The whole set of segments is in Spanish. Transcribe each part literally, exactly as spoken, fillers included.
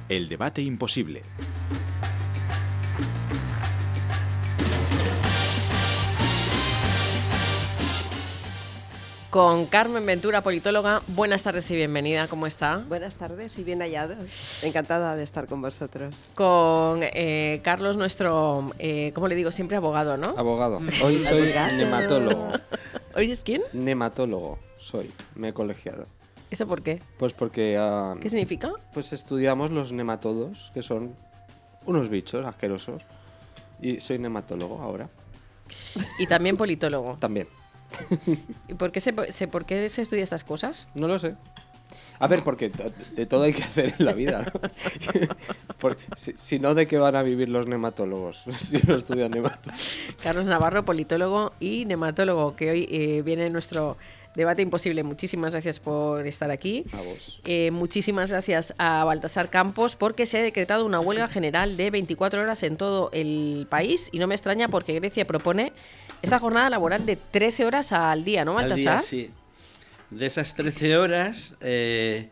El debate imposible. Con Carmen Ventura, politóloga. Buenas tardes y bienvenida, ¿cómo está? Buenas tardes y bien hallados. Encantada de estar con vosotros. Con eh, Carlos, nuestro, eh, ¿cómo le digo? Siempre abogado, ¿no? Abogado. Hoy soy nematólogo. ¿Hoy es quién? Nematólogo soy, me he colegiado. ¿Eso por qué? Pues porque... Uh, ¿Qué significa? Pues estudiamos los nematodos, que son unos bichos asquerosos. Y soy nematólogo ahora. Y también politólogo. También. ¿Y por qué se, se, por qué se estudia estas cosas? No lo sé. A ver, porque de todo hay que hacer en la vida, ¿no? Porque, si, si no, ¿de qué van a vivir los nematólogos? Si no estudian nematólogos. Carlos Navarro, politólogo y nematólogo, que hoy eh, viene en nuestro debate imposible. Muchísimas gracias por estar aquí. A vos. Eh, muchísimas gracias a Baltasar Campos, porque se ha decretado una huelga general de veinticuatro horas en todo el país, y no me extraña porque Grecia propone esa jornada laboral de trece horas al día, ¿no, Baltasar? Al día, sí. De esas trece horas... Eh,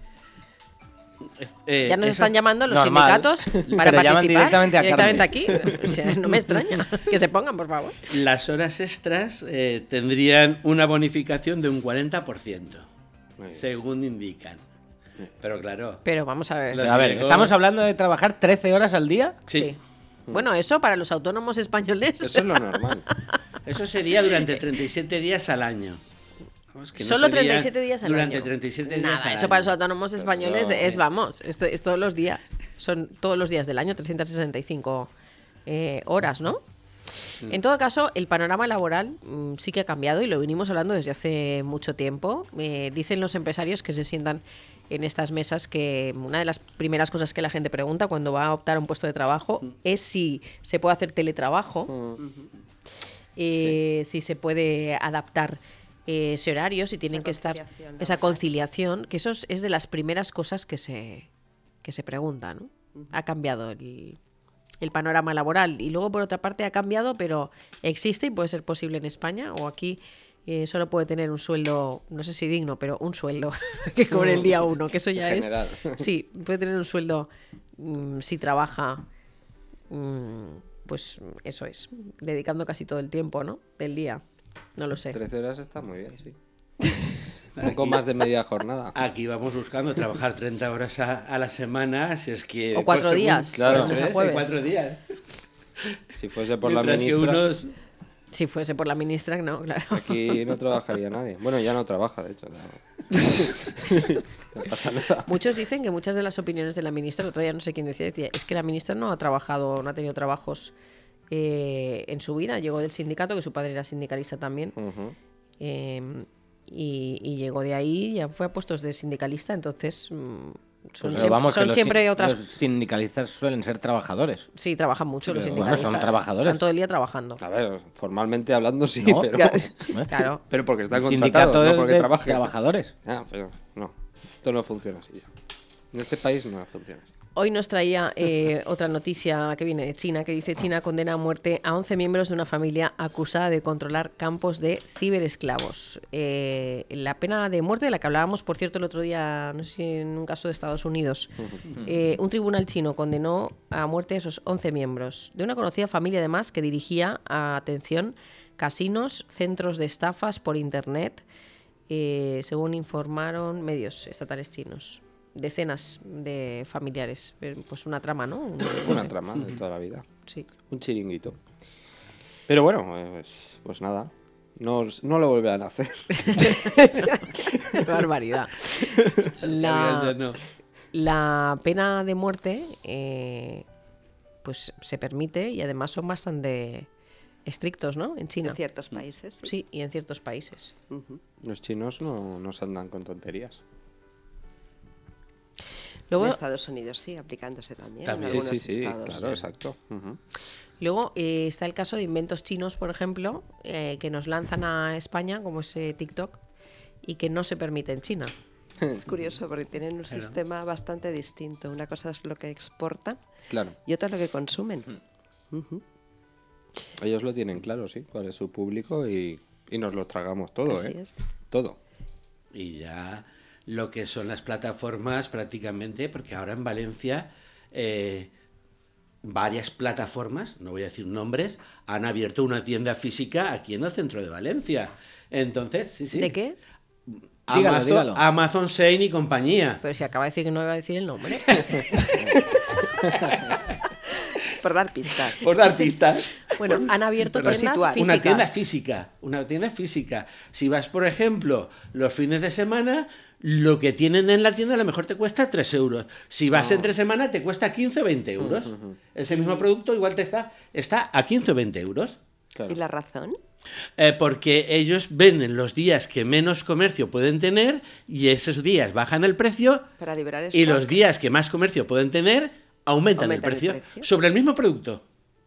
eh, ya nos esas... están llamando los Normal. sindicatos para Pero participar directamente, a directamente aquí. O sea, no me extraña. Que se pongan, por favor. Las horas extras eh, tendrían una bonificación de un cuarenta por ciento, según indican. Pero claro... Pero vamos a ver. Los A ver, griegos... ¿estamos hablando de trabajar trece horas al día? Sí. Sí. Bueno, eso para los autónomos españoles. Eso es lo normal. Eso sería durante treinta y siete días al año. Vamos, que no Solo sería treinta y siete días al durante año. treinta y siete días Nada, al eso año. para los autónomos españoles Eso, es, vamos, esto es todos los días. Son todos los días del año, trescientas sesenta y cinco eh, horas, ¿no? En todo caso, el panorama laboral mmm, sí que ha cambiado y lo venimos hablando desde hace mucho tiempo. Eh, dicen los empresarios que se sientan en estas mesas que una de las primeras cosas que la gente pregunta cuando va a optar a un puesto de trabajo mm. es si se puede hacer teletrabajo, mm. eh, sí. si se puede adaptar eh, ese horario, si tienen que estar ¿no? esa conciliación, que eso es, es de las primeras cosas que se, que se preguntan, ¿no? Uh-huh. Ha cambiado el... el panorama laboral y luego por otra parte ha cambiado, pero existe y puede ser posible en España o aquí eh, solo puede tener un sueldo, no sé si digno, pero un sueldo que cobre el día uno, que eso ya es sí, puede tener un sueldo mmm, si trabaja mmm, pues eso es, dedicando casi todo el tiempo, ¿no? Del día, no lo sé. trece horas está muy bien, sí. Un poco más de media jornada. Aquí vamos buscando trabajar treinta horas a, a la semana, si es que... O cuatro pues, días, claro, lunes a jueves. Cuatro días. Si fuese por Mientras la ministra... que unos... Si fuese por la ministra, no, claro. Aquí no trabajaría nadie. Bueno, ya no trabaja, de hecho. No, no pasa nada. Muchos dicen que muchas de las opiniones de la ministra, el otro día no sé quién decía, decía, es que la ministra no ha trabajado, no ha tenido trabajos eh, en su vida. Llegó del sindicato, que su padre era sindicalista también. Uh-huh. Eh, y, y llegó de ahí, ya fue a puestos de sindicalista, entonces... Mmm, Son, pues siempre, vamos, son los, siempre otras... Los sindicalistas suelen ser trabajadores. Sí, trabajan mucho sí, los bueno, sindicalistas. son trabajadores. Están todo el día trabajando. A ver, formalmente hablando sí, no, pero... Claro. Pero porque están Sindicato contratados, no porque de trabajen. trabajadores. Ah, pero no, esto no funciona así. En este país no funciona así. Hoy nos traía eh, otra noticia que viene de China, que dice: China condena a muerte a once miembros de una familia acusada de controlar campos de ciberesclavos. Eh, la pena de muerte, de la que hablábamos, por cierto, el otro día, no sé si en un caso de Estados Unidos, eh, un tribunal chino condenó a muerte a esos once miembros de una conocida familia, además, que dirigía, atención, casinos, centros de estafas por Internet, eh, según informaron medios estatales chinos. Decenas de familiares, pues una trama, ¿no? Un, una trama de toda la vida. Sí. Un chiringuito. Pero bueno, pues, pues nada, no, no lo volverán a hacer. Qué barbaridad. La, la pena de muerte, eh, pues se permite y además son bastante estrictos, ¿no? En China. En ciertos países. Sí, sí y en ciertos países. Uh-huh. Los chinos no, no se andan con tonterías. Luego, en Estados Unidos sí, aplicándose también. también. En sí, algunos sí, sí, estados. claro, exacto. Uh-huh. Luego eh, está el caso de inventos chinos, por ejemplo, eh, que nos lanzan a España, como ese TikTok, y que no se permite en China. Es curioso porque tienen un Claro. sistema bastante distinto. Una cosa es lo que exportan Claro. y otra lo que consumen. Mm. Uh-huh. Ellos lo tienen claro, sí, cuál es su público y, y nos lo tragamos todo, Así ¿eh? es. Todo. Y ya lo que son las plataformas prácticamente, porque ahora en Valencia eh, varias plataformas, no voy a decir nombres, han abierto una tienda física aquí en el centro de Valencia. Entonces, sí, sí. ¿De qué? Dígalo, Amazon, dígalo. Amazon, Shein y compañía. Pero si acaba de decir que no iba a decir el nombre. Por dar pistas. Por dar pistas. Bueno, han abierto Pero tiendas situar. físicas. Una tienda física, una tienda física. Si vas, por ejemplo, los fines de semana, lo que tienen en la tienda a lo mejor te cuesta tres euros. Si vas entre semana te cuesta quince o veinte euros. Ese mismo producto igual te está, está a quince o veinte euros. Claro. ¿Y la razón? Eh, porque ellos venden los días que menos comercio pueden tener y esos días bajan el precio Para liberar y stock. los días que más comercio pueden tener aumentan, Aumentan el, el precio precio. sobre el mismo producto.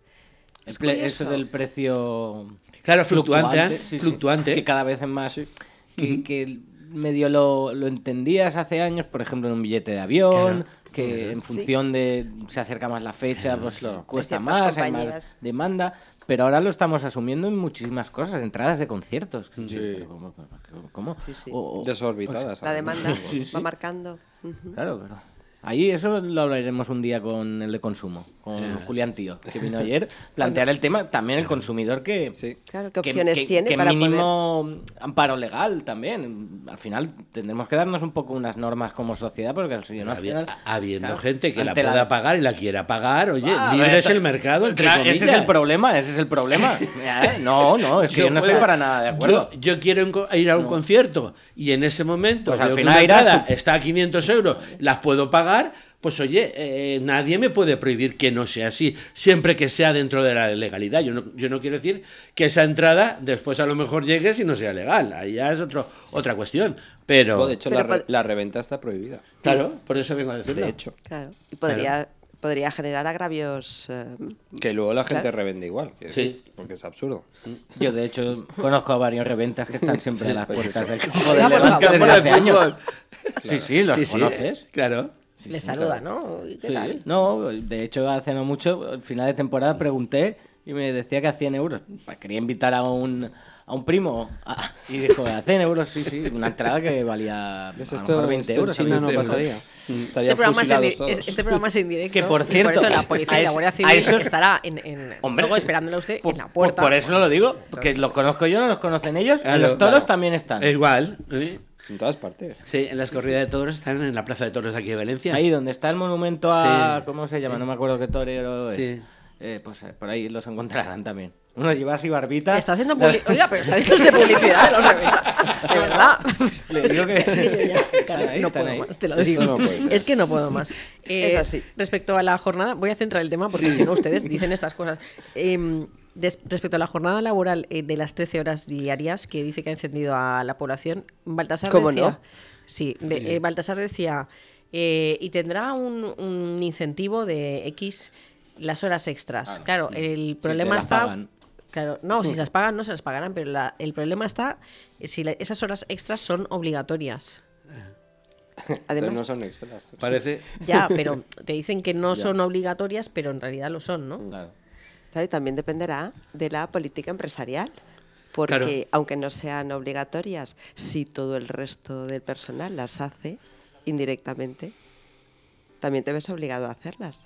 El Es ple- curioso. eso del precio Claro, fluctuante, ¿eh? sí, sí. Fluctuante. Que cada vez es más. Que, que medio lo, lo entendías hace años, por ejemplo, en un billete de avión, Claro. que en función de se acerca más la fecha, pues lo cuesta ciertas más, hay más compañías. demanda. Pero ahora lo estamos asumiendo en muchísimas cosas, entradas de conciertos. Sí. Pero ¿Cómo? ¿Cómo? Sí, sí. O- o- Desorbitadas. La además. demanda Sí, sí. va marcando. Ujú. Claro, claro. Ahí eso lo hablaremos un día con el de consumo, con Julián Tío, que vino ayer, plantear el tema, también el consumidor que... Sí. Claro, ¿qué opciones tiene que para mínimo amparo legal también. Al final tendremos que darnos un poco unas normas como sociedad, porque al si no, al Habi- final... Habiendo claro, gente que la ante pueda pagar y la quiera pagar, oye, Ah, libre pero es esto- el mercado, entre Claro, comillas. ese es el problema, ese es el problema. Eh, No, no, es que yo, no estoy puedo- para nada de acuerdo. Yo, yo quiero enco- ir a un concierto y en ese momento Pues al veo que final una irás entrada tú. está a quinientos euros, las puedo pagar, pues oye, eh, nadie me puede prohibir que no sea así, siempre que sea dentro de la legalidad. Yo no, yo no quiero decir que esa entrada después a lo mejor llegue si no sea legal, ahí ya es otro, otra cuestión. Pero, No, de hecho, Pero la, re- pod- la reventa está prohibida. claro, por eso vengo a decirlo. De hecho. Claro. Y podría, podría generar agravios. eh, Que luego la gente Claro. revende igual. quiero Sí. decir, Porque es absurdo. Yo, de hecho, conozco a varios reventas que están siempre a las puertas del campo Oiga, del por Levante favor. desde hace años. Fútbol. Sí, sí, los Sí, sí, conoces. claro. Le saluda, ¿no? ¿Y ¿Qué Sí. tal? No, de hecho, hace no mucho, al final de temporada, pregunté y me decía que a cien euros. Pues quería invitar a un, a un primo a- y dijo, a cien euros, sí, sí, una entrada que valía a lo ¿Ves? mejor Esto, veinte esto en euros. China no veinte euros. pasaría. Estarían Este programa, es en, fusilados di- todos. es- este programa es en directo. Que, por y cierto, por eso la policía a y la eso- Guardia a Civil eso- estará en, en, Hombre, luego sí. esperándole a usted Por, en la por- puerta. por eso lo digo, porque los conozco yo, no los conocen ellos. y Claro, los toros claro. también están. Igual. ¿sí? En todas partes. Sí, en las corridas de toros están en la Plaza de Toros aquí de Valencia. Ahí donde está el monumento a... Sí. ¿Cómo se llama? No me acuerdo qué torero es. Sí. Eh, pues eh, por ahí los encontrarán también. Uno lleva así barbita. Está haciendo publi- Oiga, pero está haciendo usted publicidad de los reventas. De verdad. Le digo que... Caray, Están ahí, no están puedo ahí. más, te lo Esto digo. no puede ser. Es que no puedo más. Eh, Es así. Respecto a la jornada, voy a centrar el tema porque si no ustedes dicen estas cosas. Em, des- respecto a la jornada laboral eh, de las trece horas diarias que dice que ha encendido a la población, Baltasar ¿Cómo decía... no? Sí, de- eh, Baltasar decía, eh, y tendrá un, un incentivo de X las horas extras. Claro, el problema se las está... pagan. Claro, no, si se las pagan, no se las pagarán, pero la- el problema está eh, si la- esas horas extras son obligatorias. Entonces Además, no son extras. Parece. Ya, pero te dicen que no son obligatorias, pero en realidad lo son, ¿no? Claro. claro, y también dependerá de la política empresarial. Porque Claro. aunque no sean obligatorias, si todo el resto del personal las hace indirectamente, también te ves obligado a hacerlas.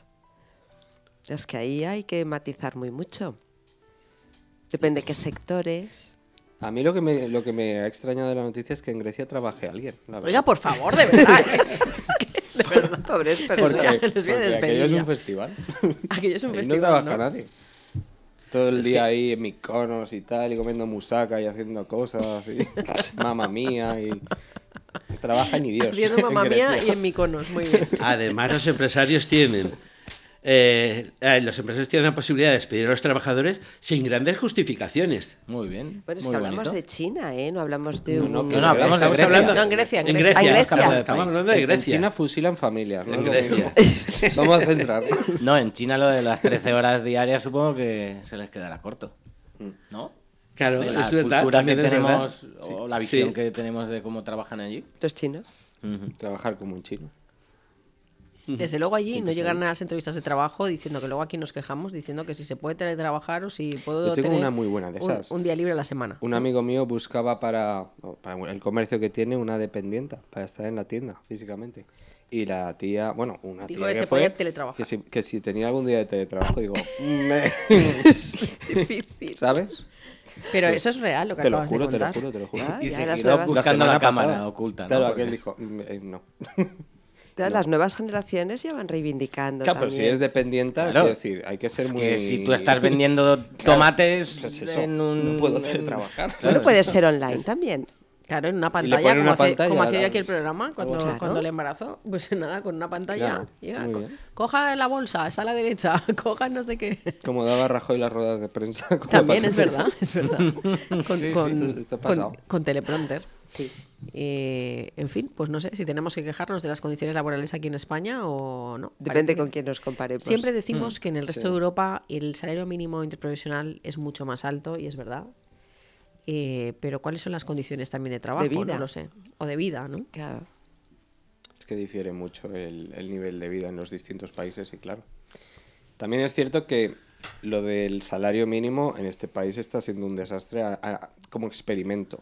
Es que ahí hay que matizar muy mucho. Depende qué sectores. A mí lo que, me, lo que me ha extrañado de la noticia es que en Grecia trabaje alguien. la verdad. Oiga, por favor, de verdad. ¿eh? Es que, de verdad. Pobres Porque- personas. les voy a Porque despedir aquello es ya. un festival. Aquello es un Ahí festival, no trabaja ¿no? nadie. Todo el día ahí en Mykonos y tal, y comiendo musaca y haciendo cosas, y mamá mía, y trabaja ni Dios. Haciendo en mamá mía Grecia. y en Mykonos, muy bien. Además, los empresarios tienen. eh, eh, los empresarios tienen la posibilidad de despedir a los trabajadores sin grandes justificaciones. Muy bien. Bueno, es muy que hablamos bonito. de China, ¿eh? No hablamos de No, un... no, No, no, hablamos de Estamos Grecia. hablando No, en Grecia, en En Grecia. Grecia. Ah, en Estamos, Grecia. estamos hablando de En- En Grecia. China fusilan familias, ¿no? En Es lo Grecia. mismo. Vamos a centrarnos. No, en China lo de las trece horas diarias supongo que se les quedará corto. ¿No? Claro, De la es verdad. cultura que también es verdad. tenemos o la visión Sí. que tenemos de cómo trabajan allí. Los chinos. Ujú. Trabajar como un chino. Desde luego allí no llegan a las entrevistas de trabajo diciendo que luego aquí nos quejamos, diciendo que si se puede teletrabajar o si puedo Yo tengo tener una muy buena de un- esas. Un, día libre a la semana. Un amigo mío buscaba para, para el comercio que tiene una dependienta, para estar en la tienda físicamente. Y la tía, bueno, una Dijo tía que que se fue, podía teletrabajar. que si, que si tenía algún día de teletrabajo, digo, me- Difícil. ¿sabes? Pero eso es real, lo que Te lo acabas juro, de te lo contar. juro, te lo juro. Ah, Y ya se las giró nuevas- buscando la, semana cámara pasada. oculta, ¿no? Claro, Porque- aquel dijo, "Mm, eh, no". Ya, las nuevas generaciones ya van reivindicando Claro, pero también. si es dependiente, Claro. quiero decir, hay que ser Es muy... que si tú estás vendiendo tomates pues eso, en un... no puedo en- teletrabajar. Bueno, puede ser online también. Claro, en una le pantalla, ponen como, una hace, pantalla, como hacía yo la- aquí el programa cuando, Claro. cuando le embarazó. Pues nada, con una pantalla. Claro, llega, muy co- bien. coja la bolsa, está a la derecha, coja no sé qué. Como daba Rajoy las ruedas de prensa. como También para- es verdad, es verdad. Con, Sí, sí, con- esto- esto ha con- pasado. con teleprompter. Sí. Eh, en fin, pues no sé si tenemos que quejarnos de las condiciones laborales aquí en España o no. Depende Parece con que- quién nos comparemos. Siempre decimos que en el resto Mm, sí. de Europa el salario mínimo interprofesional es mucho más alto y es verdad. Eh, pero ¿cuáles son las condiciones también de trabajo? vida. No lo sé. O de vida, ¿no? Claro. Es que difiere mucho el, el nivel de vida en los distintos países y claro. También es cierto que lo del salario mínimo en este país está siendo un desastre a- a- como experimento.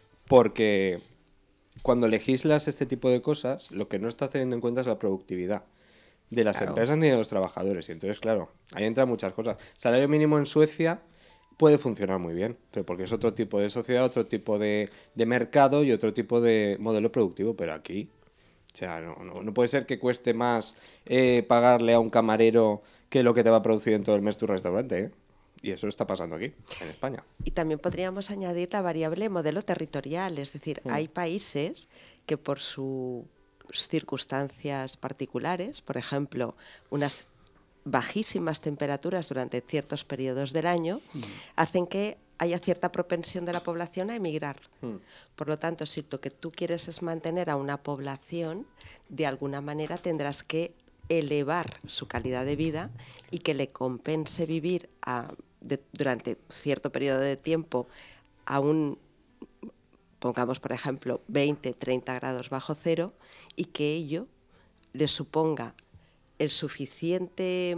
Porque cuando legislas este tipo de cosas, lo que no estás teniendo en cuenta es la productividad de las Claro. empresas ni de los trabajadores. Y entonces, claro, ahí entran muchas cosas. Salario mínimo en Suecia puede funcionar muy bien, pero porque es otro tipo de sociedad, otro tipo de, de mercado y otro tipo de modelo productivo, pero aquí, o sea, no, no, no puede ser que cueste más eh, pagarle a un camarero que lo que te va a producir en todo el mes tu restaurante, ¿eh? Y eso está pasando aquí, en España. Y también podríamos añadir la variable modelo territorial, es decir, hay países que por sus circunstancias particulares, por ejemplo, unas bajísimas temperaturas durante ciertos periodos del año, hacen que haya cierta propensión de la población a emigrar. Mm. Por lo tanto, si lo que tú quieres es mantener a una población, de alguna manera tendrás que elevar su calidad de vida y que le compense vivir a- de- durante cierto periodo de tiempo a un, pongamos por ejemplo, veinte, treinta grados bajo cero y que ello le suponga el suficiente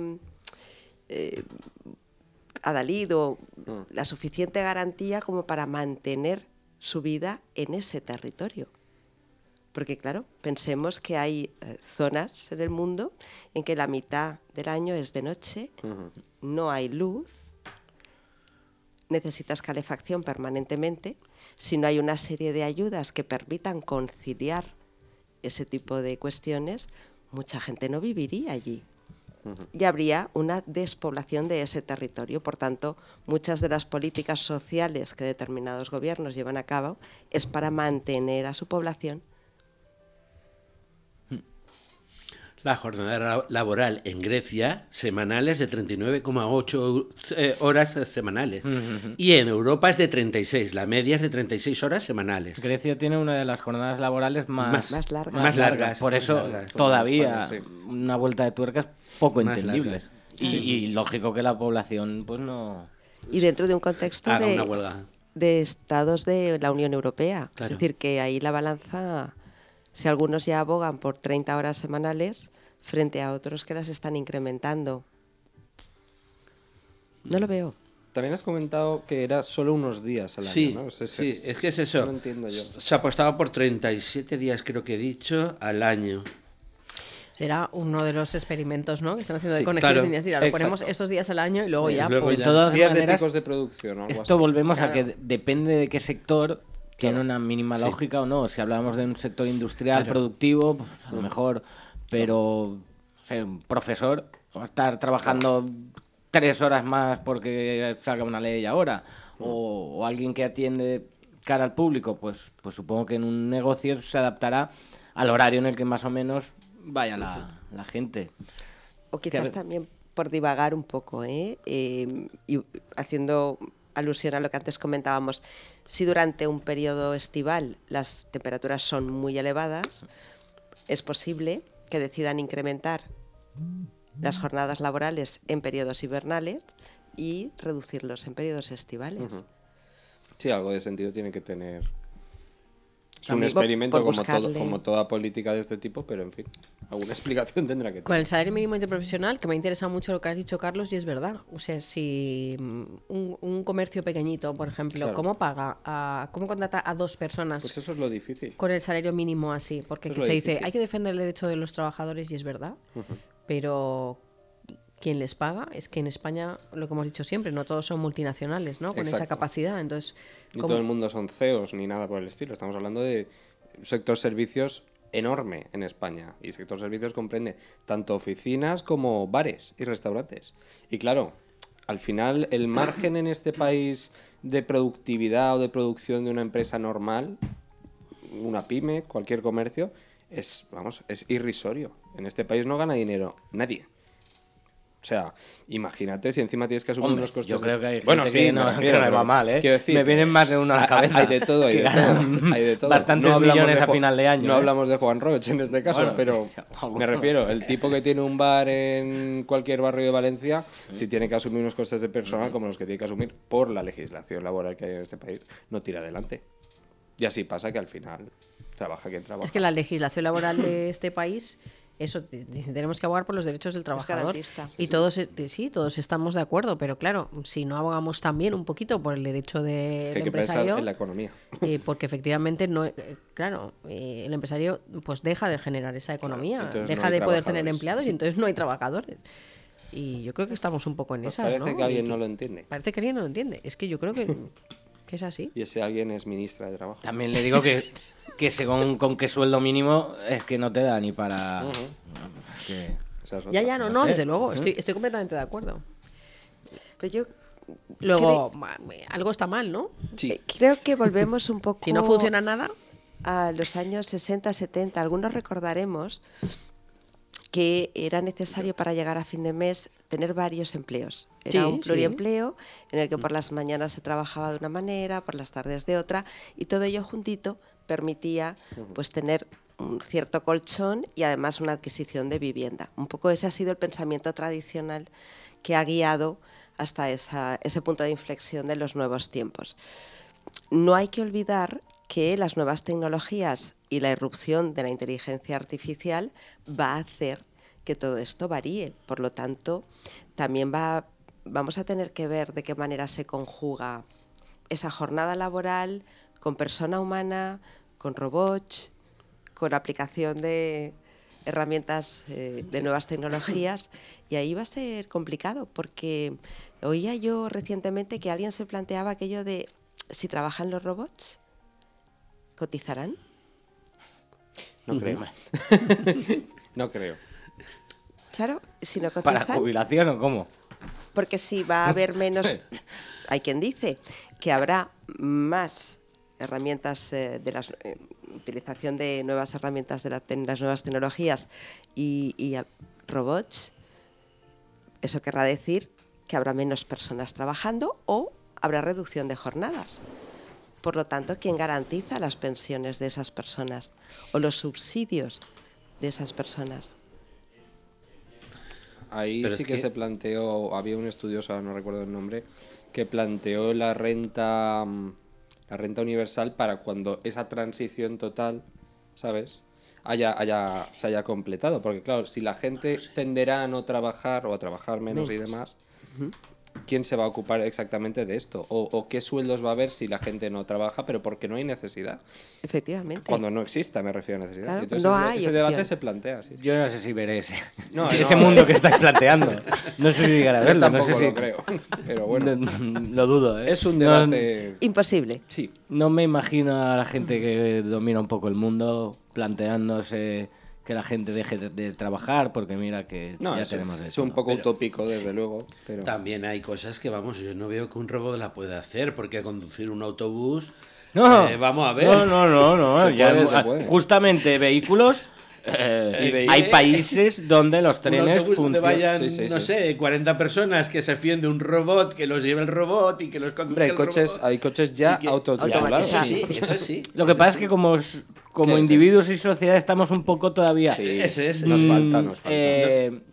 eh, adalid o Mm. la suficiente garantía como para mantener su vida en ese territorio. Porque claro, pensemos que hay eh, zonas en el mundo en que la mitad del año es de noche, Ujú. no hay luz, necesitas calefacción permanentemente. Si no hay una serie de ayudas que permitan conciliar ese tipo de cuestiones, mucha gente no viviría allí. Y habría una despoblación de ese territorio. Por tanto, muchas de las políticas sociales que determinados gobiernos llevan a cabo es para mantener a su población. La jornada la- laboral en Grecia semanal es de treinta y nueve coma ocho eh, horas eh, semanales. Y en Europa es de treinta y seis. La media es de treinta y seis horas semanales. Grecia tiene una de las jornadas laborales más, Más- más largas. Más largas. Por más eso largas. todavía España, sí. una vuelta de tuerca es poco Más entendible. largas. Y, y lógico que la población pues no... Y dentro de un contexto Haga de, una huelga. de estados de la Unión Europea. Claro. Es decir, que ahí la balanza, si algunos ya abogan por treinta horas semanales, frente a otros que las están incrementando. No lo veo. También has comentado que era solo unos días al año, Sí, ¿no? Es sí, es que es eso. No lo entiendo yo. Se apostaba por treinta y siete días, creo que he dicho, al año. Será uno de los experimentos, ¿no? Que están haciendo de Sí, conexiones claro. lineales. Lo Exacto. ponemos estos días al año y luego Y ya. luego pum. ya. De todas Días de maneras, picos de producción o algo esto así. volvemos a Claro. que de- depende de qué sector tiene Claro. una mínima Sí. lógica o no. Si hablamos de un sector industrial, Claro. productivo, pues a lo mejor, pero no sé, un profesor va a estar trabajando tres horas más porque salga una ley ahora, o, o alguien que atiende cara al público, pues, pues supongo que en un negocio se adaptará al horario en el que más o menos vaya la, la gente. O quizás Claro. también por divagar un poco, ¿eh? Eh, y haciendo alusión a lo que antes comentábamos, si durante un periodo estival las temperaturas son muy elevadas, es posible que decidan incrementar las jornadas laborales en periodos invernales y reducirlos en periodos estivales. Ujú. Sí, algo de sentido tiene que tener Es un También experimento por como, todo, buscarle- como toda política de este tipo, pero en fin, alguna explicación tendrá que Con tener. el salario mínimo interprofesional, que me interesa mucho lo que has dicho, Carlos, y es verdad. O sea, si mm, un, un comercio pequeñito, por ejemplo, Claro. ¿cómo paga? A, ¿Cómo contrata a dos personas Pues eso es lo difícil. con el salario mínimo así? Porque Es que lo se dice, difícil. hay que defender el derecho de los trabajadores, y es verdad. Pero quien les paga es que en España, lo que hemos dicho siempre, no todos son multinacionales, ¿no? Con esa Exacto. capacidad. Entonces, Ni ¿cómo- todo el mundo son C E Os ni nada por el estilo. Estamos hablando de un sector servicios enorme en España. Y sector servicios comprende tanto oficinas como bares y restaurantes. Y claro, al final el margen en este país de productividad o de producción de una empresa normal, una pyme, cualquier comercio, es, vamos, es irrisorio. En este país no gana dinero nadie. O sea, imagínate si encima tienes que asumir Hombre, unos costes. yo de- creo que hay bueno, gente sí, que me no, refiero, que le va pero mal, ¿eh? quiero decir, Me vienen más de uno a la hay- cabeza. Hay de todo, hay que de todo. ganan Hay de todo. bastantes hablamos millones de a Ju- final de año. No ¿eh? hablamos de Juan Roch en este caso, Bueno, pero alguno. me refiero, el tipo que tiene un bar en cualquier barrio de Valencia, si tiene que asumir unos costes de personal como los que tiene que asumir por la legislación laboral que hay en este país, no tira adelante. Y así pasa que al final trabaja quien trabaja. es que la legislación laboral de este país, eso, te- te- tenemos que abogar por los derechos del trabajador. garantista. Y todos, eh, sí, todos estamos de acuerdo, pero claro, si no abogamos también un poquito por el derecho Es del que hay que pensar empresario, en la economía. eh, porque efectivamente no, eh, claro, eh, el empresario pues deja de generar esa economía, entonces no deja hay de poder tener trabajadores. empleados y entonces no hay trabajadores. Y yo creo que estamos un poco en Pues esas, parece ¿no? que alguien Y no lo entiende. Parece que alguien no lo entiende. Es que yo creo que, que es así. Y ese alguien es ministra de Trabajo. También le digo que, que según con qué sueldo mínimo es que no te da ni para... Ujú. Es que- Esa es Ya, otra. ya, no, no no, sé. desde luego, estoy, estoy completamente de acuerdo. Pero yo Luego, ma- algo está mal, ¿no? Sí. eh, creo que volvemos un poco Si no funciona nada, a los años sesenta, setenta. Algunos recordaremos que era necesario para llegar a fin de mes tener varios empleos. Era Sí, un sí. pluriempleo en el que por las mañanas se trabajaba de una manera, por las tardes de otra, y todo ello juntito permitía pues tener un cierto colchón y además una adquisición de vivienda. Un poco ese ha sido el pensamiento tradicional que ha guiado hasta esa- ese punto de inflexión de los nuevos tiempos. No hay que olvidar que las nuevas tecnologías y la irrupción de la inteligencia artificial va a hacer que todo esto varíe. Por lo tanto, también va, vamos a tener que ver de qué manera se conjuga esa jornada laboral con persona humana, con robots, con aplicación de herramientas eh, de nuevas tecnologías, y ahí va a ser complicado, porque oía yo recientemente que alguien se planteaba aquello de si trabajan los robots, ¿cotizarán? No creo. No creo. Claro, si no ¿Para cotizan, jubilación o cómo? porque si va a haber menos, hay quien dice que habrá más herramientas eh, de la utilización de nuevas herramientas de la te- las nuevas tecnologías y, y a- robots, eso querrá decir que habrá menos personas trabajando o habrá reducción de jornadas. Por lo tanto, ¿quién garantiza las pensiones de esas personas o los subsidios de esas personas? Ahí Pero sí es que, que- se planteó, había un estudioso, ahora no recuerdo el nombre, que planteó la renta mm, la renta universal para cuando esa transición total, ¿sabes? Haya, haya, se haya completado. Porque claro, si la gente tenderá a no trabajar o a trabajar menos, y Menos. demás, ¿quién se va a ocupar exactamente de esto? O, o qué sueldos va a haber si la gente no trabaja, pero porque no hay necesidad. Efectivamente. Cuando no exista, me refiero a necesidad. Claro, Entonces no ese, hay ese debate opción. se plantea, sí. Yo no sé si veré ese, No, ese no. mundo que estáis planteando. No sé si llegaré a Yo verlo. No tampoco sé lo si... creo. Pero bueno, Lo dudo, ¿eh? es un No- debate... Imposible. Sí, No me imagino a la gente que domina un poco el mundo planteándose que la gente deje de, de trabajar porque mira que no, ya es, tenemos de es un todo. poco Pero- utópico, desde luego, pero... También hay cosas que, vamos, yo no veo que un robot la pueda hacer, porque conducir un autobús... No, eh, vamos a ver. No, no, no, no. Se ya- puede, se puede. Justamente vehículos. eh, ¿Y de- hay países donde los Un trenes autobús donde funcionan. vayan, Sí, sí, no sí. sé, cuarenta personas que se fíen de un robot, que los lleve el robot y que los conduzca Hombre, hay el coches, robot. hay coches ya Y que- autotripulados. automatizados. Sí, eso sí. Lo que pasa es que como, s- como Sí, sí. individuos y sociedad estamos un poco todavía. Sí, Ese es, nos mm, falta, nos falta. eh,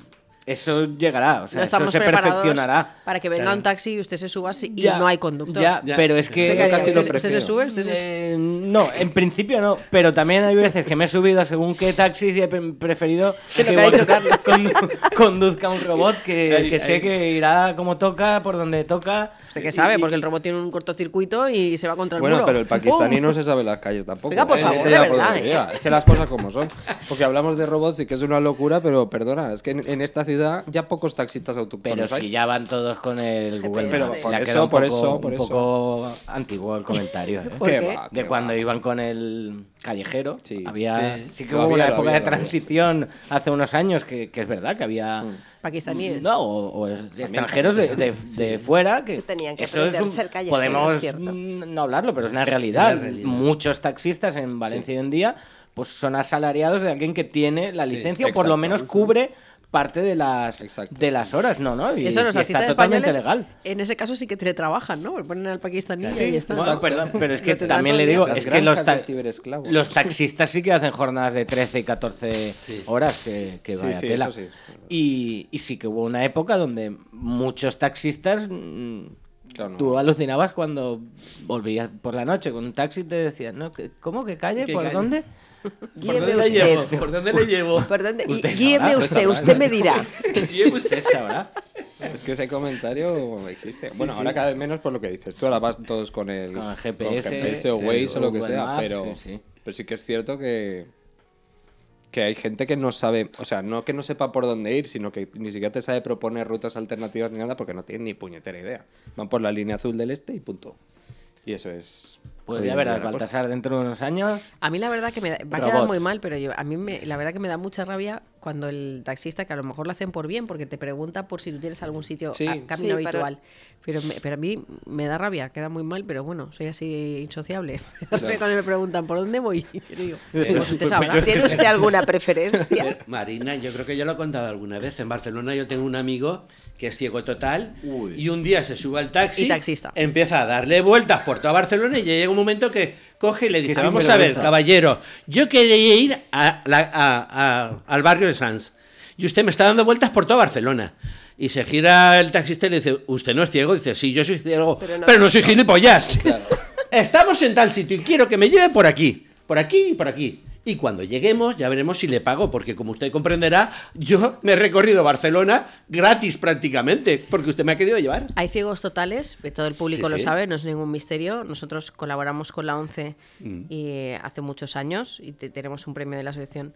eso llegará, o sea, no eso estamos se preparados perfeccionará. para que venga Claro. un taxi y usted se suba si- y Ya, no hay conductor. Ya, Ya. pero es que... ¿Usted, qué haría? casi lo ¿Usted- usted se prefiero. sube? ¿Usted se- Eh, no, en principio no, pero también hay veces que me he subido a según qué taxis y he pre- preferido Que lo que que ha dicho igual condu- conduzca un robot que, Ahí, que sé ahí. que irá como toca, por donde toca. ¿Usted qué sabe? Y- Porque el robot tiene un cortocircuito y se va contra el Bueno, muro. pero el pakistaní ¡Pum! no se sabe las calles tampoco. Oiga, por Eh, favor, te de da por verdad, donde ¿eh? llega. Es que las cosas como son. Porque hablamos de robots y que es una locura, pero perdona, es que en, en esta ciudad ya pocos taxistas autóctonos Pero hay. si ya van todos con el Google Pero Maps, por le ha eso, quedado un por poco, eso, por un eso. poco antiguo el comentario. ¿eh? ¿Por ¿Qué qué? va? De ¿Qué cuando va? iban con el callejero, Sí. había Sí. sí que Lo hubo había, una lo época había, de lo había. transición hace unos años que, que es verdad que había Pakistaníes. no o, o es- extranjeros de, de- de fuera que Que tenían que eso es aprender un- a ser callejeros, podemos cierto. mm, no hablarlo, pero es una realidad. Es una realidad. Muchos taxistas en Valencia hoy en día pues son asalariados de alguien que tiene la Sí, licencia o por lo exacto. menos cubre parte de las Exacto. de las horas, ¿no? ¿no? Y, Eso los y está taxistas totalmente españoles, legal. en ese caso sí que teletrabajan, ¿no? Ponen al pakistaní y Sí, ahí está. bueno, perdón, pero es que Lo tendrán también todo le el día. digo, Las es que los, granjas ta- de ciberesclavos. los taxistas sí que hacen jornadas de trece y catorce Sí. horas, que, que Sí, vaya sí, tela. eso sí. Y, y sí que hubo una época donde muchos taxistas, mm, Claro, no. tú alucinabas cuando volvías por la noche con un taxi y te decían, ¿no? ¿Qué- ¿Cómo que calle? ¿Qué ¿Por calle? dónde? ¿Por Guíeme dónde le usted. llevo? ¿Por dónde le llevo? ¿Por dónde? Y- Usted Guíeme sabrá, usted, usted usted me dirá. Usted sabrá. Es que ese comentario existe. Bueno, ahora cada vez menos por lo que dices. Tú ahora vas todos con el, Con el G P S, con G P S o sí, Waze o lo que Google sea, Maps, pero sí, sí. pero sí que es cierto que que hay gente que no sabe, o sea, no que no sepa por dónde ir, sino que ni siquiera te sabe proponer rutas alternativas ni nada porque no tienen ni puñetera idea. Van por la línea azul del este y punto. Y eso es... Pues hoy ya en verás, día una cosa. Baltasar, dentro de unos años... A mí la verdad que me da- va a Robots. quedar muy mal, pero yo a mí me, la verdad que me da mucha rabia cuando el taxista, que a lo mejor lo hacen por bien, porque te pregunta por si tú tienes algún sitio Sí. a camino Sí, pero- habitual. Pero, me- pero a mí me da rabia, queda muy mal, pero bueno, soy así insociable. Cuando me preguntan por dónde voy, yo digo, pues usted sabrá. ¿Tiene usted alguna preferencia? Marina, yo creo que ya lo he contado alguna vez. En Barcelona yo tengo un amigo que es ciego total Uy. y un día se sube al taxi, Y taxista. empieza a darle vueltas por toda Barcelona y ya llega un momento que coge y le dice, Que vamos sin a ver, vergüenza. caballero, yo quería ir a la- a- a- al barrio de Sants y usted me está dando vueltas por toda Barcelona. Y se gira el taxista y le dice, ¿usted no es ciego? Dice, sí, yo soy ciego, pero Pero no, no- soy gilipollas. Estamos en tal sitio y quiero que me lleve por aquí, por aquí y por aquí. Y cuando lleguemos ya veremos si le pago, porque como usted comprenderá, yo me he recorrido Barcelona gratis prácticamente, porque usted me ha querido llevar. Hay ciegos totales, eh, todo el público Sí, lo sí. sabe, no es ningún misterio. Nosotros colaboramos con la ONCE Mm. y, eh, hace muchos años y te- tenemos un premio de la Asociación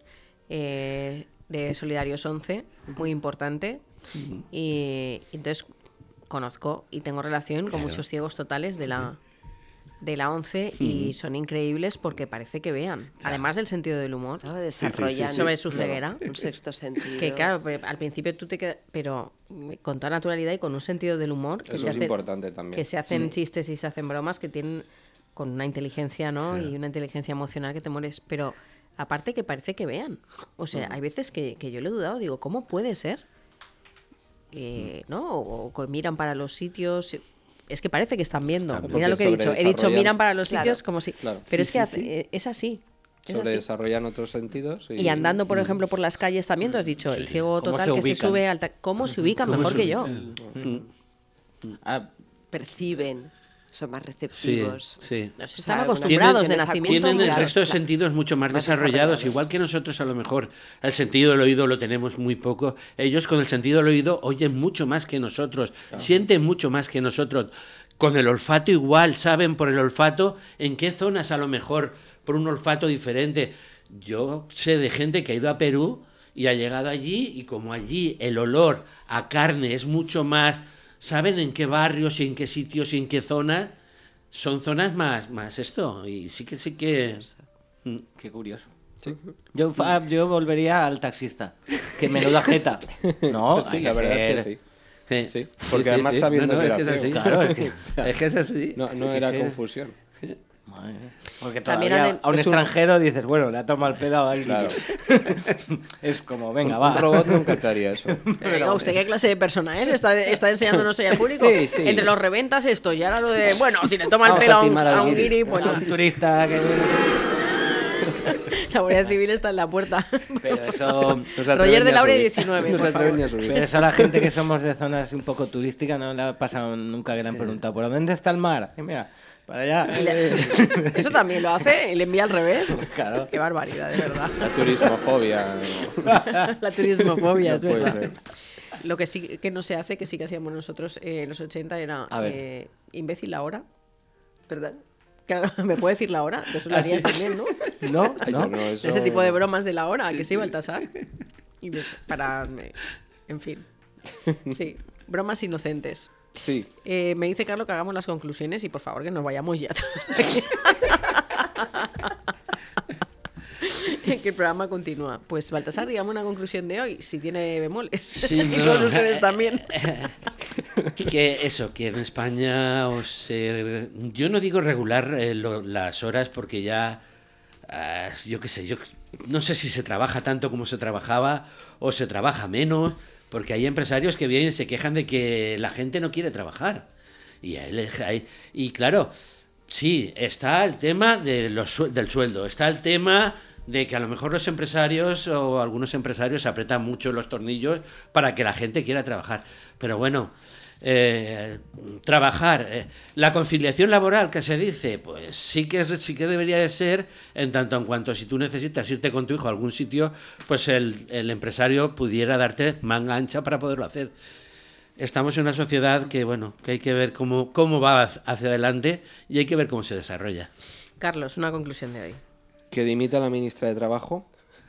eh, de Solidarios ONCE, muy importante. Mm. Y, y entonces conozco y tengo relación con muchos ciegos totales de la, de la ONCE Mm. y son increíbles porque parece que vean, además del sentido del humor. ¿No? Desarrollan Sobre su ceguera. un sexto sentido. Que claro, pero al principio tú te quedas, pero con toda naturalidad y con un sentido del humor que Eso se es hacen, importante también. que se hacen chistes y se hacen bromas que tienen con una inteligencia, ¿no? Y una inteligencia emocional que te mueres, pero aparte que parece que vean. O sea, hay veces que, que yo le he dudado, digo, ¿cómo puede ser? Eh, ¿no? O, o que miran para los sitios. Es que parece que están viendo. Claro, Mira lo que he porque dicho. He dicho sobredesarrollan- miran para los Claro. sitios como si. Claro. Pero Sí, es que sí, hace- sí. eh, es así. Es Sobre así. desarrollan otros sentidos. Y, Y andando, por ejemplo, por las calles también, tú has dicho, el ciego ¿Cómo total se que se ubican? sube al... ta- ¿Cómo se ubican ¿Cómo mejor se que yo? ubican? Ah, Perciben, son más Sí, receptivos. sí. Están Saben acostumbrados de tienen esa nacimiento. Tienen el Claro, resto de claro. sentidos mucho más, Más desarrollados, desarrollados. igual que nosotros a lo mejor el sentido del oído lo tenemos muy poco. Ellos con el sentido del oído oyen mucho más que nosotros, sienten mucho más que nosotros. Con el olfato igual, saben por el olfato en qué zonas a lo mejor, por un olfato diferente. Yo sé de gente que ha ido a Perú y ha llegado allí y como allí el olor a carne es mucho más, saben en qué barrios y en qué sitios y en qué zonas, son zonas más, más esto. Y sí que sí que... Mm. qué curioso. Yo, fa- yo volvería al taxista. Que menuda jeta. No, Pues sí, hay la que verdad ser- es que sí. Sí, Sí, porque además sabiendo no, que es era que es ciego. así. Claro, es que- Es que es así. No, no Hay que era ser- confusión. Madre mía. Porque También todavía han- a un es un- extranjero dices, bueno, le ha tomado el pedo a alguien. Claro. Es como, venga, Un va. robot nunca te haría eso. Pero, venga, ¿usted qué clase de persona es? ¿Está, está enseñándonos ahí al público? Sí, sí. Entre los reventas esto y ahora lo de, bueno, si le toma el Vamos pelo a a un, timar al a un guiri. guiri, pues Un nada. turista que... La Guardia Civil está en la puerta. Pero eso... No se atreven Roger ni de a Laure, subir. diecinueve, No por se atreven favor. ni a subir. Pero eso a la gente que somos de zonas un poco turísticas no le ha pasado nunca que le han preguntado, ¿por dónde está el mar? Y mira, para allá. Y le- Eso también lo hace y le envía al revés. Claro. Qué barbaridad, de verdad. La turismofobia. La turismofobia, No es puede verdad. ser. Lo que sí que no se hace, que sí que hacíamos nosotros eh, en los ochenta, era A ver. eh, imbécil la hora. ¿Perdón? Claro, ¿me puede decir la hora? Eso lo harías también, ¿no? No, Ay, no. yo no, eso- Ese tipo de bromas de la hora, que sí, Baltasar. Y de- para... me- En fin. Sí, bromas inocentes. Sí. Eh, me dice Carlos que hagamos las conclusiones y por favor que nos vayamos ya. Que el programa continúa. Pues Baltasar, digamos una conclusión de hoy, si tiene bemoles. Sí, Y no. todos ustedes también. Que eso, que en España os, eh, yo no digo regular eh, lo- las horas porque ya, ah, yo qué sé, yo no sé si se trabaja tanto como se trabajaba o se trabaja menos, porque hay empresarios que vienen y se quejan de que la gente no quiere trabajar. Y, ahí le- ahí- y claro, sí, está el tema de los, sue- del sueldo, está el tema de que a lo mejor los empresarios o algunos empresarios apretan mucho los tornillos para que la gente quiera trabajar. Pero bueno, eh, trabajar, eh, la conciliación laboral que se dice, pues sí que, es- sí que debería de ser en tanto en cuanto si tú necesitas irte con tu hijo a algún sitio, pues el, el empresario pudiera darte manga ancha para poderlo hacer. Estamos en una sociedad que, bueno, que hay que ver cómo, cómo va hacia adelante y hay que ver cómo se desarrolla. Carlos, una conclusión de hoy. Que dimita a la ministra de Trabajo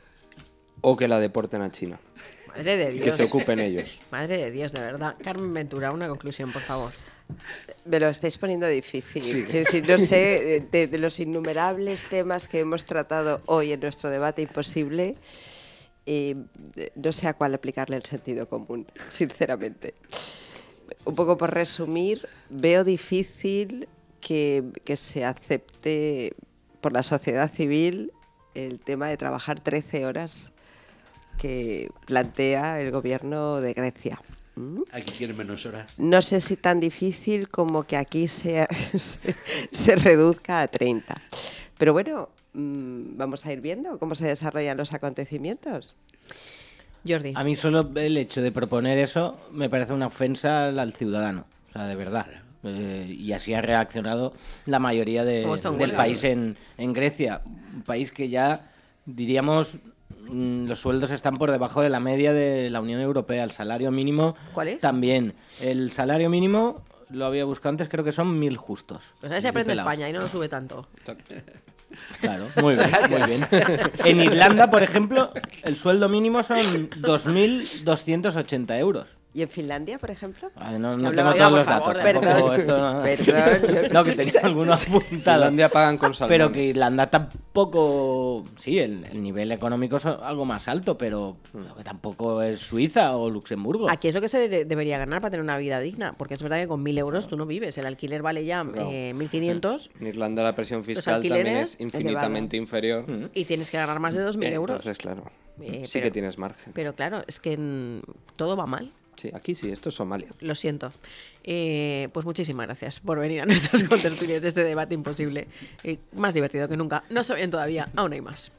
o que la deporten a China. Madre de Y que Dios. se ocupen ellos. Madre de Dios, de verdad. Carmen Ventura, una conclusión, por favor. Me lo estáis poniendo difícil. Quiero decir, no sé, de, de los innumerables temas que hemos tratado hoy en nuestro debate imposible, eh, no sé a cuál aplicarle el sentido común, sinceramente. Un poco por resumir, veo difícil que, que se acepte por la sociedad civil el tema de trabajar trece horas que plantea el gobierno de Grecia. ¿Mm? Aquí quieren menos horas. No sé si tan difícil como que aquí se, se, se reduzca a treinta. Pero bueno, mmm, vamos a ir viendo cómo se desarrollan los acontecimientos. Jordi. A mí solo el hecho de proponer eso me parece una ofensa al ciudadano, o sea, de verdad. Eh, y así ha reaccionado la mayoría de- Como está en del huelga. país en, en Grecia, un país que ya, diríamos, mm, los sueldos están por debajo de la media de la Unión Europea, el salario mínimo ¿Cuál es? también. El salario mínimo, lo había buscado antes, creo que son mil justos. Pues a ver si Mil aprende pelados. España y no lo sube tanto. Claro, muy bien, muy bien. En Irlanda, por ejemplo, el sueldo mínimo son dos mil doscientos ochenta euros. ¿Y en Finlandia, por ejemplo? Ay, no Que no hablaba- tengo Oiga, todos por los favor, datos. tampoco, perdón, esto no- perdón, yo No, que tenía algunos apuntados. Finlandia pagan con salmones. Pero que Irlanda tampoco... Sí, el, el nivel económico es algo más alto, pero que tampoco es Suiza o Luxemburgo. Aquí es lo que se de- debería ganar para tener una vida digna, porque es verdad que con mil euros tú no vives. El alquiler vale ya Claro. eh, mil quinientos En Irlanda la presión fiscal también alquileres es infinitamente inferior. y tienes que ganar más de dos mil euros. Entonces, claro, Eh, sí pero- que tienes margen. Pero claro, es que mm, todo va mal. Sí, aquí sí, esto es Somalia. Lo siento. Eh, pues muchísimas gracias por venir a nuestros contertulios de este debate imposible. Eh, más divertido que nunca. No saben todavía, aún hay más.